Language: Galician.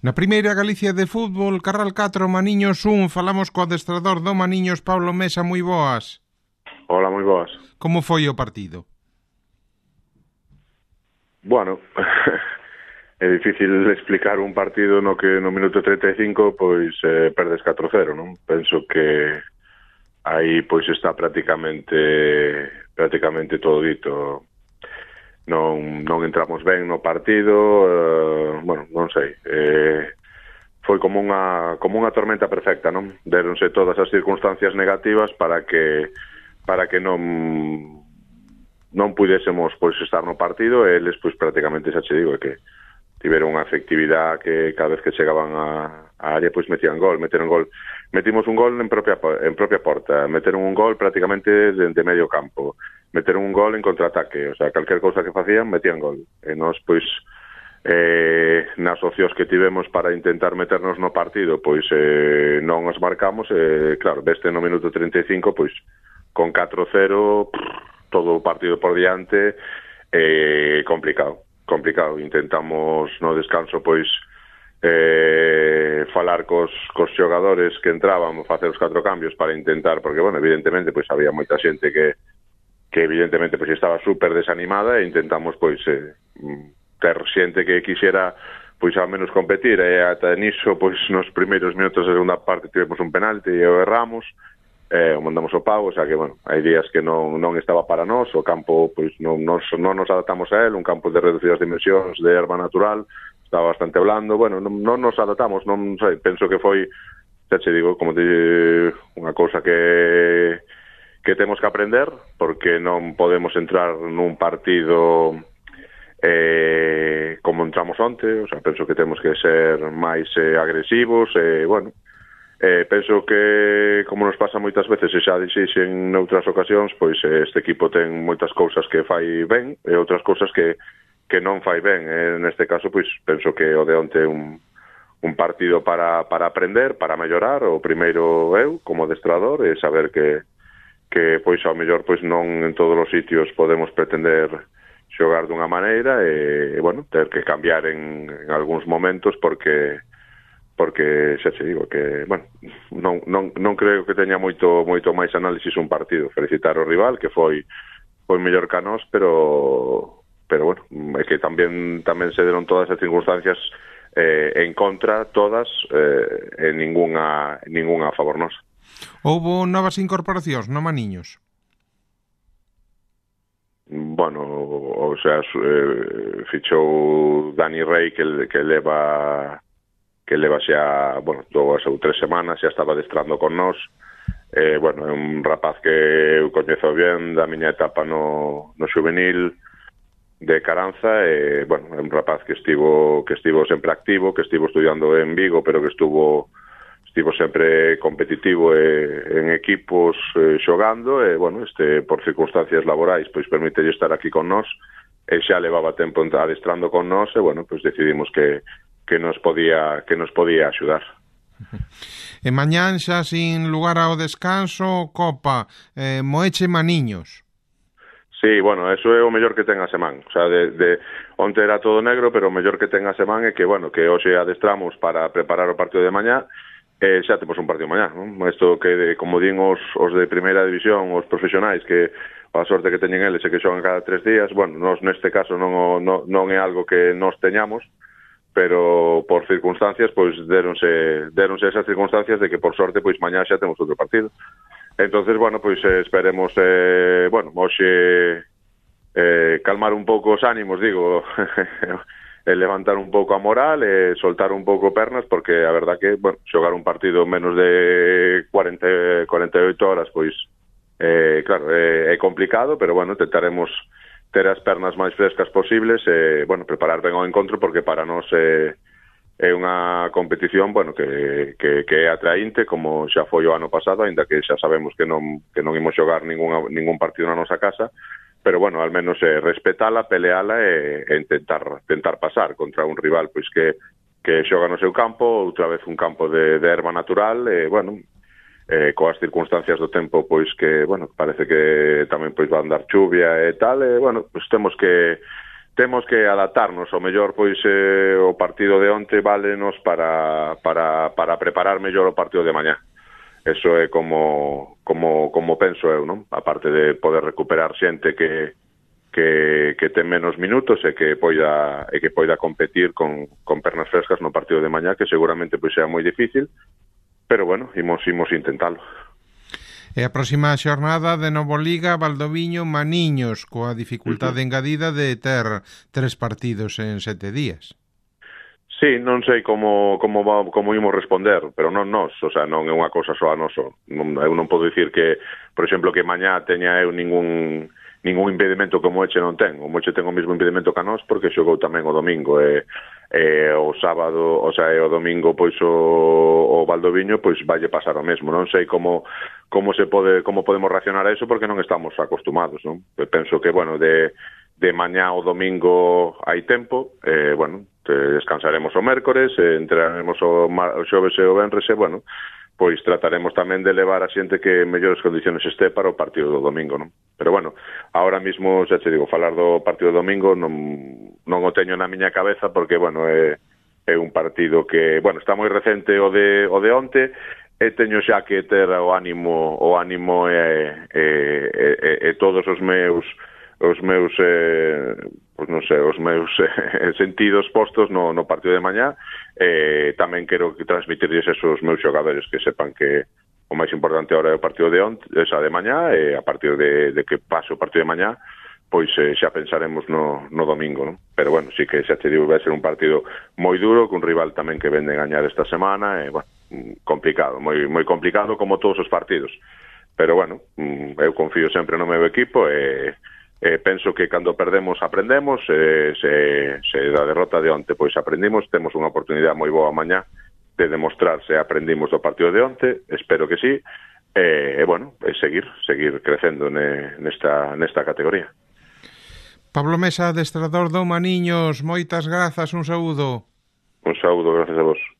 Na primeira Galicia de fútbol, Carral 4, Maniños 1, falamos co adestrador do Maniños, Pablo Mesa, moi boas. Hola, moi boas. Como foi o partido? Bueno, é difícil explicar un partido no que no minuto 35 pois perdes 4-0, non? Penso que aí pois está prácticamente todo dito. Non entramos ben no partido, bueno, non sei. Foi como unha tormenta perfecta, non? Déronse todas as circunstancias negativas para que non pudésemos pois estar no partido, e eles pois prácticamente xa che digo que tiveron unha efectividade que cada vez que chegaban á área pois meteron gol. Metimos un gol en propia porta, meteron un gol prácticamente de medio campo, meteron un gol en contraataque, o sea, calquer cousa que facían metían gol. E nós pois nas opcións que tivemos para intentar meternos no partido pois non os marcamos, claro, veste no minuto 35 pois con 4-0 todo o partido por diante, complicado. Intentamos no descanso pois falar cos xogadores que entraban, facer os 4 cambios para intentar, porque bueno, evidentemente pois había moita xente que evidentemente pois estaba super desanimada, e intentamos pois ter xente que quixera pois ao menos competir, e ata niso pois nos primeiros minutos da segunda parte tivemos un penalti e o erramos, o mandamos ao pau, o sea que, bueno, hai días que non estaba para nós, o campo, pois, non nos adaptamos a él, un campo de reducidas dimensións, de erva natural, estaba bastante blando, bueno, non nos adaptamos, non sei, penso que foi, xa che digo, como unha cousa que temos que aprender, porque non podemos entrar nun partido como entramos onte, o sea, penso que temos que ser máis agresivos, bueno, penso que, como nos pasa moitas veces, e xa dixen noutras ocasións, pois este equipo ten moitas cousas que fai ben e outras cousas que non fai ben. Neste caso, pois penso que o de onte un partido para aprender, para mellorar. O primeiro eu, como adestrador, e saber que pois ao mellor pois non en todos os sitios podemos pretender xogar dunha maneira, e bueno, ter que cambiar en algúns momentos, porque xa che digo que, bueno, non creo que teña moito máis análisis un partido. Felicitar o rival, que foi mellor que a nós, pero bueno, é que tamén se deron todas as circunstancias en contra, todas, en ninguna a favor nosa. Houbo novas incorporacións no Maniños? Bueno, o sea, fichou Dani Rey, que leva xa, bueno, 2 ou 3 semanas, xa estaba adestrando con nós. Bueno, é un rapaz que eu coñezo ben da miña etapa no xuvenil de Caranza, e, bueno, é un rapaz que estivo sempre activo, que estivo estudiando en Vigo, pero que estivo sempre competitivo en equipos, xogando, e, bueno, por circunstancias laborais, pois permítelle estar aquí con nós, e xa levaba tempo adestrando con nós, e, bueno, pois decidimos que nos podía axudar. E mañán xa sin lugar ao descanso, Copa, Moeche Maniños. Sí, bueno, eso é o mellor que ten a semana. O sea, de onte era todo negro, pero o mellor que ten a semana é que, bueno, que hoxe adestramos para preparar o partido de mañá, e xa temos un partido mañá, non? Isto que, como din os de primeira división, os profesionais, que a sorte que teñen eles é que xogan cada 3 días, bueno, nós neste caso non é algo que nós teñamos, pero por circunstancias, pois déronse esas circunstancias de que por sorte, pois mañá xa temos outro partido. Entonces, bueno, pois esperemos, bueno, hoxe calmar un pouco os ánimos, digo, levantar un pouco a moral, soltar un pouco pernas, porque a verdad que, bueno, xogar un partido menos de 48 horas, pois, claro, é complicado, pero bueno, tentaremos ter as pernas máis frescas posibles, bueno, preparar ben o encontro, porque para nós é unha competición, bueno, que é atraínte, como xa foi o ano pasado, aínda que xa sabemos que non imos xogar ningún partido na nosa casa, pero bueno, al menos respetala, peleala e tentar pasar contra un rival pois que xoga no seu campo, outra vez un campo de erva natural, bueno, coas circunstancias do tempo, pois que, bueno, parece que tamén pois van dar chuvia e tal, bueno, pois temos que temos que adaptarnos, ao mellor pois o partido de onte válenos para preparar mellor o partido de mañá. Eso é como penso eu, non? A parte de poder recuperar xente que ten menos minutos e que poida competir con pernas frescas no partido de mañá, que seguramente pois sea moi difícil, pero bueno, imos intentalo. E a próxima xornada de novo Liga Valdoviño Maniños, coa dificultade engadida de ter 3 partidos en 7 días. Sí, non sei como imos responder, pero non nós, o sea, non é unha cousa só a noso. Eu non podo dicir que, por exemplo, que mañá teña eu ningún impedimento que o Moeche non ten. O Moeche ten o mesmo impedimento que a nós porque xogou tamén o domingo o sábado, o sea, o domingo pois o Valdoviño pois valle pasar o mesmo. Non sei como podemos reaccionar a eso porque non estamos acostumados, non? Penso que, bueno, de mañá o domingo hai tempo, bueno, descansaremos o mércores, entraremos o xoves e o venres, e, bueno, pois trataremos tamén de levar a xente que en mellores condiciones este para o partido do domingo, non? Pero, bueno, ahora mismo, xa te digo, falar do partido do domingo non o teño na miña cabeza porque, bueno, é un partido que, bueno, está moi recente o de onte, e teño xa que ter o ánimo e todos os meus pois non sei, os meus sentidos postos no partido de mañá. Tamén quero transmitirlles esos meus xogadores que sepan que o máis importante agora é o partido de mañá, e a partir de que pase o partido de mañá pois xa pensaremos no domingo, non? Pero bueno, sí que xa te digo, vai ser un partido moi duro, cun rival tamén que vende gañar esta semana, e bueno, complicado, moi complicado como todos os partidos. Pero bueno, eu confío sempre no meu equipo e penso que cando perdemos aprendemos, se da derrota de onte pois aprendimos, temos unha oportunidade moi boa mañá de demostrar se aprendimos do partido de onte, espero que sí, e bueno, seguir crecendo nesta categoría. Pablo Mesa, adestrador do Maniños, moitas grazas, un saúdo. Un saúdo, gracias a vos.